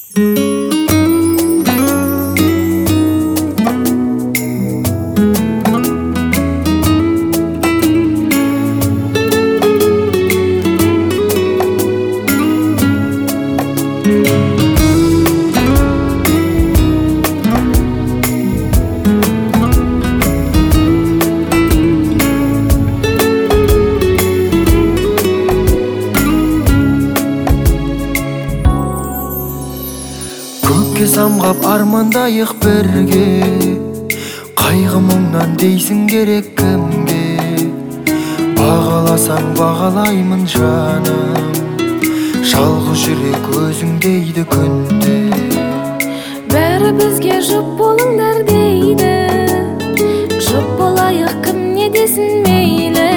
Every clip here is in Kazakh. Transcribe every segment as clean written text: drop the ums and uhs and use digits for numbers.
Көкке самғап армандайық бірге, қайғы мұңнан дейсің керек кімге? Бағаласаң бағалаймын жаным, жалғыз жүрек өзің дейді күнде. Бәрі бізге жұп болыңдар дейді, жұп болайық кім не десін мейлі.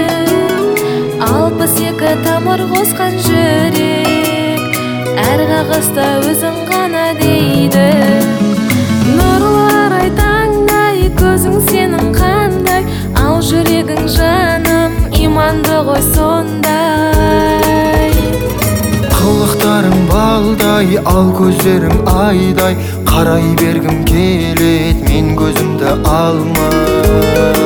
62 тамыр қосқан жүрек, әр қағыста өзің ғана дейді. Нұрлы арай таңдай, көзің сенің қандай, ал жүрегің жаным иманды ғой сондай. Қылықтарың балдай, ал көздерің айдай, қарай бергім келет, мен көзімді алмай.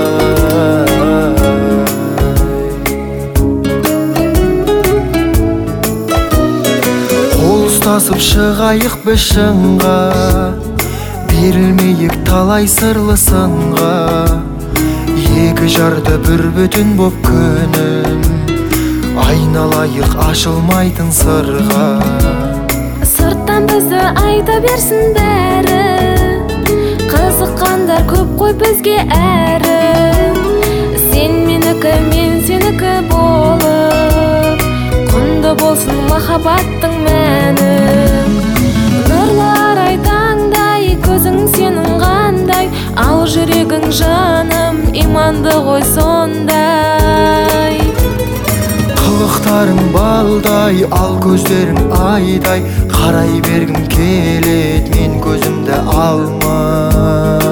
Қол ұстасып шығайық біз шыңға, берілмейік талай сырлы сынға. Екі жарды бір бүтін боп күнім, айналайық ашылмайтын сырға. Сырттан бізді айта берсін бәрі, қызыққандар көп қой бізге әрі. Сен менікі, мен сенікі болып, құнды болсын махаббаттың мәні. Нұрлы арай таңдай, көзің сенің қандай, ал жүрегің жаным иманды ғой сондай. Қылықтарың балдай, ал көздерің айдай, қарай бергім келет, мен көзімді алмай.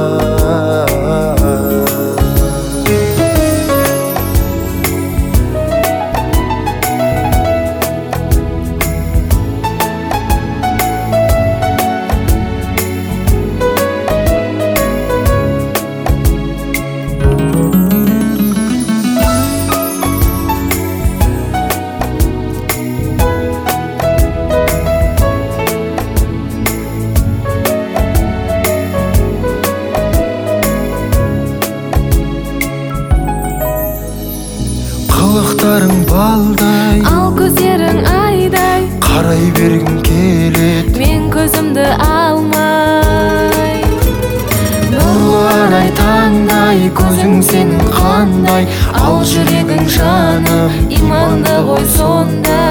Қылықтарың балдай, ал көздерің айдай, қарай бергім келет, мен көзімді алмай. нұрлы арай таңдай, көзің сенің қандай, ал жүрегің жаным иманды ғой сондай.